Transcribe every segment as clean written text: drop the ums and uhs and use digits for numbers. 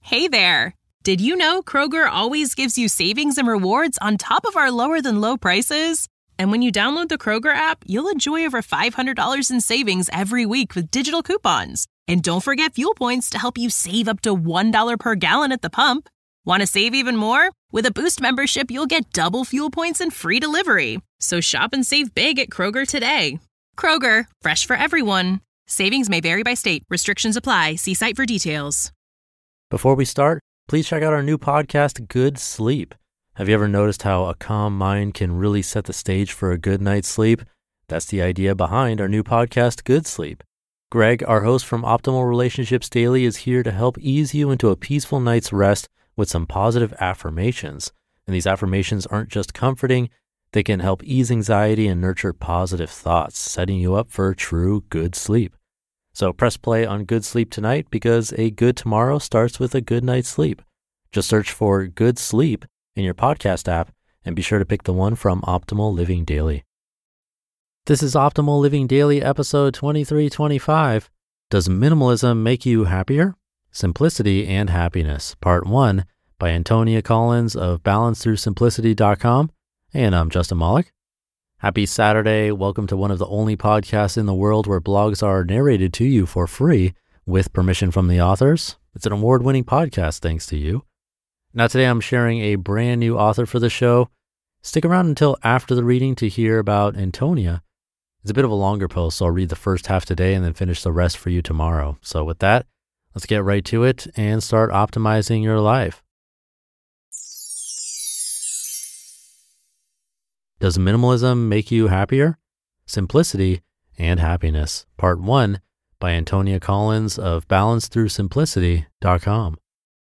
Hey there! Did you know Kroger always gives you savings and rewards on top of our lower-than-low prices? And when you download the Kroger app, you'll enjoy over $500 in savings every week with digital coupons. And don't forget fuel points to help you save up to $1 per gallon at the pump. Want to save even more? With a Boost membership, you'll get double fuel points and free delivery. So shop and save big at Kroger today. Kroger, fresh for everyone. Savings may vary by state. Restrictions apply. See site for details. Before we start, please check out our new podcast, Good Sleep. Have you ever noticed how a calm mind can really set the stage for a good night's sleep? That's the idea behind our new podcast, Good Sleep. Greg, our host from Optimal Relationships Daily, is here to help ease you into a peaceful night's rest with some positive affirmations. And these affirmations aren't just comforting, they can help ease anxiety and nurture positive thoughts, setting you up for true good sleep. So press play on Good Sleep tonight because a good tomorrow starts with a good night's sleep. Just search for Good Sleep in your podcast app and be sure to pick the one from Optimal Living Daily. This is Optimal Living Daily, episode 2325. Does minimalism make you happier? Simplicity and Happiness, Part 1, by Antonia Collins of balancethroughsimplicity.com. And I'm Justin Malik. Happy Saturday. Welcome to one of the only podcasts in the world where blogs are narrated to you for free with permission from the authors. It's an award-winning podcast thanks to you. Now today I'm sharing a brand new author for the show. Stick around until after the reading to hear about Antonia. It's a bit of a longer post, so I'll read the first half today and then finish the rest for you tomorrow. So with that, let's get right to it and start optimizing your life. Does minimalism make you happier? Simplicity and Happiness, Part 1, by Antonia Collins of balancethroughsimplicity.com.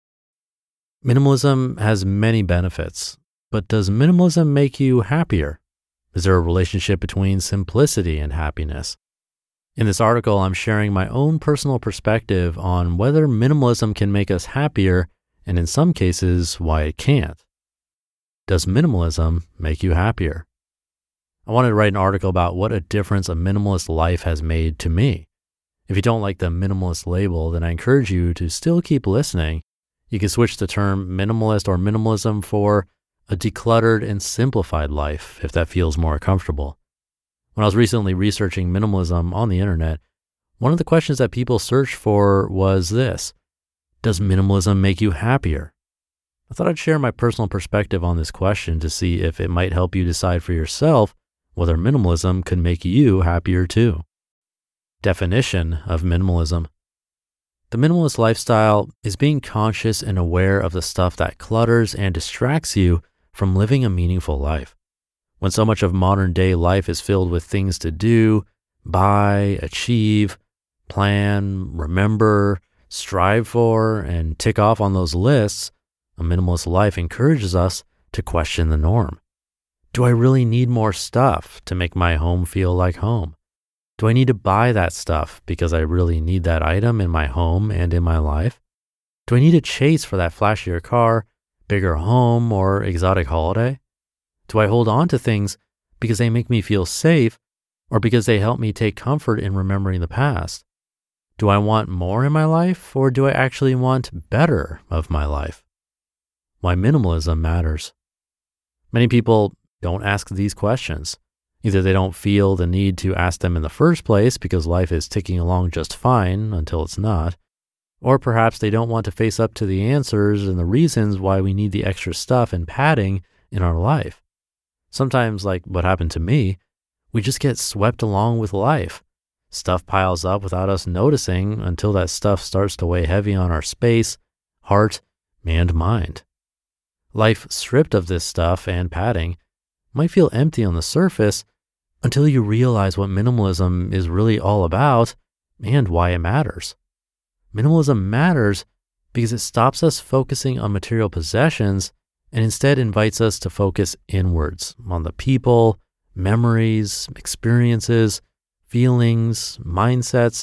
Minimalism has many benefits, but does minimalism make you happier? Is there a relationship between simplicity and happiness? In this article, I'm sharing my own personal perspective on whether minimalism can make us happier, and in some cases, why it can't. Does minimalism make you happier? I wanted to write an article about what a difference a minimalist life has made to me. If you don't like the minimalist label, then I encourage you to still keep listening. You can switch the term minimalist or minimalism for a decluttered and simplified life if that feels more comfortable. When I was recently researching minimalism on the internet, one of the questions that people searched for was this: does minimalism make you happier? I thought I'd share my personal perspective on this question to see if it might help you decide for yourself whether minimalism could make you happier too. Definition of minimalism. The minimalist lifestyle is being conscious and aware of the stuff that clutters and distracts you from living a meaningful life. When so much of modern day life is filled with things to do, buy, achieve, plan, remember, strive for, and tick off on those lists, a minimalist life encourages us to question the norm. Do I really need more stuff to make my home feel like home? Do I need to buy that stuff because I really need that item in my home and in my life? Do I need to chase for that flashier car, bigger home, or exotic holiday? Do I hold on to things because they make me feel safe or because they help me take comfort in remembering the past? Do I want more in my life or do I actually want better of my life? Why minimalism matters. Many people don't ask these questions. Either they don't feel the need to ask them in the first place because life is ticking along just fine until it's not, or perhaps they don't want to face up to the answers and the reasons why we need the extra stuff and padding in our life. Sometimes, like what happened to me, we just get swept along with life. Stuff piles up without us noticing until that stuff starts to weigh heavy on our space, heart, and mind. Life stripped of this stuff and padding might feel empty on the surface until you realize what minimalism is really all about and why it matters. Minimalism matters because it stops us focusing on material possessions and instead invites us to focus inwards on the people, memories, experiences, feelings, mindsets,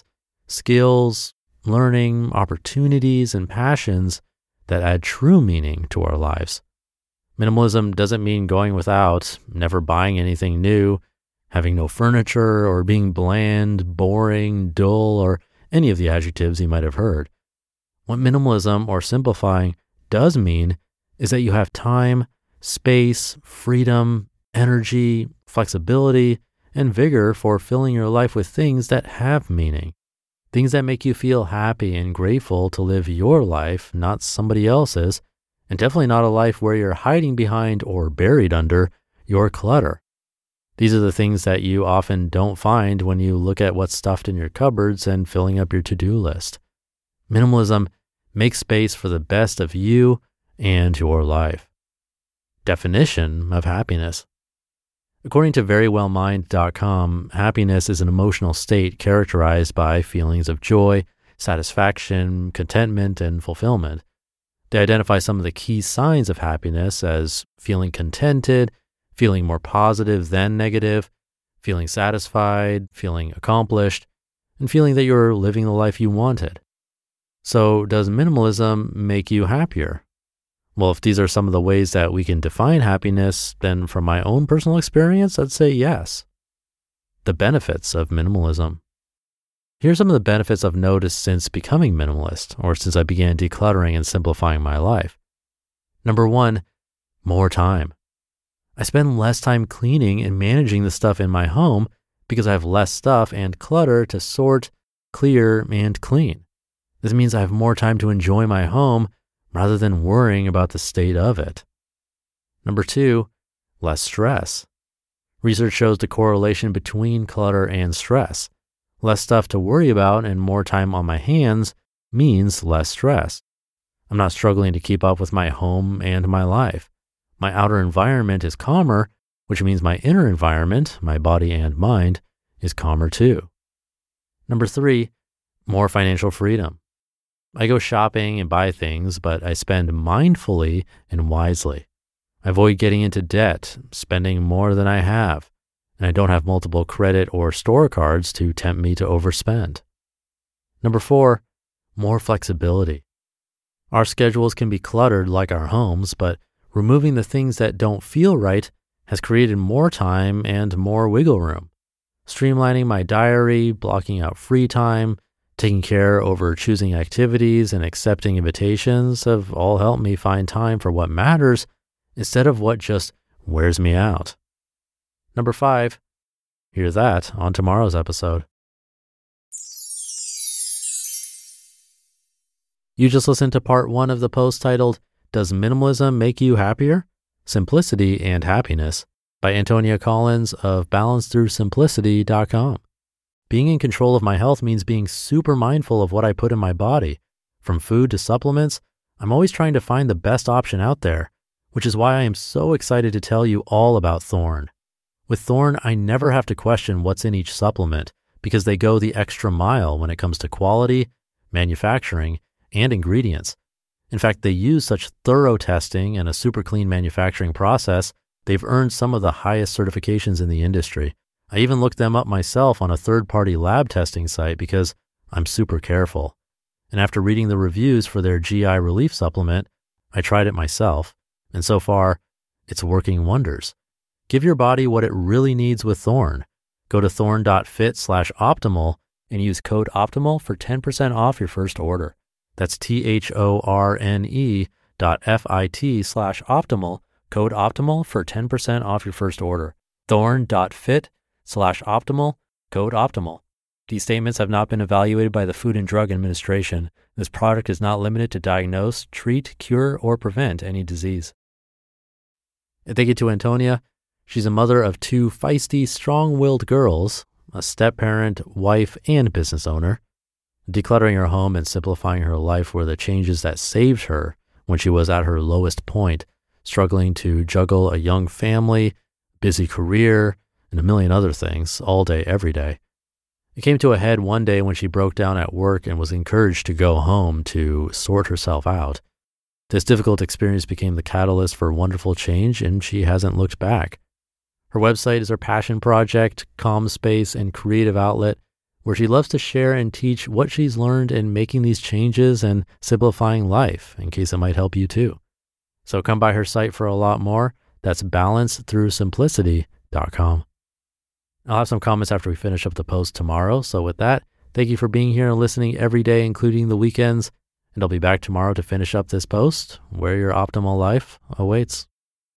skills, learning, opportunities, and passions that add true meaning to our lives. Minimalism doesn't mean going without, never buying anything new, having no furniture, or being bland, boring, dull, or any of the adjectives you might have heard. What minimalism or simplifying does mean is that you have time, space, freedom, energy, flexibility, and vigor for filling your life with things that have meaning. Things that make you feel happy and grateful to live your life, not somebody else's, and definitely not a life where you're hiding behind or buried under your clutter. These are the things that you often don't find when you look at what's stuffed in your cupboards and filling up your to-do list. Minimalism makes space for the best of you and your life. Definition of happiness. According to verywellmind.com, happiness is an emotional state characterized by feelings of joy, satisfaction, contentment, and fulfillment. They identify some of the key signs of happiness as feeling contented, feeling more positive than negative, feeling satisfied, feeling accomplished, and feeling that you're living the life you wanted. So, does minimalism make you happier? Well, if these are some of the ways that we can define happiness, then from my own personal experience, I'd say yes. The benefits of minimalism. Here's some of the benefits I've noticed since becoming minimalist, or since I began decluttering and simplifying my life. Number one, more time. I spend less time cleaning and managing the stuff in my home because I have less stuff and clutter to sort, clear, and clean. This means I have more time to enjoy my home rather than worrying about the state of it. Number two, less stress. Research shows the correlation between clutter and stress. Less stuff to worry about and more time on my hands means less stress. I'm not struggling to keep up with my home and my life. My outer environment is calmer, which means my inner environment, my body and mind, is calmer too. Number three, more financial freedom. I go shopping and buy things, but I spend mindfully and wisely. I avoid getting into debt, spending more than I have, and I don't have multiple credit or store cards to tempt me to overspend. Number four, more flexibility. Our schedules can be cluttered like our homes, but removing the things that don't feel right has created more time and more wiggle room. Streamlining my diary, blocking out free time, taking care over choosing activities and accepting invitations have all helped me find time for what matters instead of what just wears me out. Number five, hear that on tomorrow's episode. You just listened to part one of the post titled, Does Minimalism Make You Happier? Simplicity and Happiness by Antonia Collins of balancethroughsimplicity.com. Being in control of my health means being super mindful of what I put in my body. From food to supplements, I'm always trying to find the best option out there, which is why I am so excited to tell you all about Thorne. With Thorne, I never have to question what's in each supplement because they go the extra mile when it comes to quality, manufacturing, and ingredients. In fact, they use such thorough testing and a super clean manufacturing process, they've earned some of the highest certifications in the industry. I even looked them up myself on a third-party lab testing site because I'm super careful. And after reading the reviews for their GI relief supplement, I tried it myself. And so far, it's working wonders. Give your body what it really needs with Thorne. Go to thorne.fit/optimal and use code OPTIMAL for 10% off your first order. That's THORNE.FIT/optimal, code OPTIMAL for 10% off your first order. Thorne.fit/optimal, code OPTIMAL. These statements have not been evaluated by the Food and Drug Administration. This product is not limited to diagnose, treat, cure, or prevent any disease. And thank you to Antonia. She's a mother of two feisty, strong-willed girls, a step-parent, wife, and business owner. Decluttering her home and simplifying her life were the changes that saved her when she was at her lowest point, struggling to juggle a young family, busy career, and a million other things all day, every day. It came to a head one day when she broke down at work and was encouraged to go home to sort herself out. This difficult experience became the catalyst for wonderful change, and she hasn't looked back. Her website is her passion project, calm space, and creative outlet, where she loves to share and teach what she's learned in making these changes and simplifying life, in case it might help you too. So come by her site for a lot more. That's balancethroughsimplicity.com. I'll have some comments after we finish up the post tomorrow. So with that, thank you for being here and listening every day, including the weekends. And I'll be back tomorrow to finish up this post where your optimal life awaits.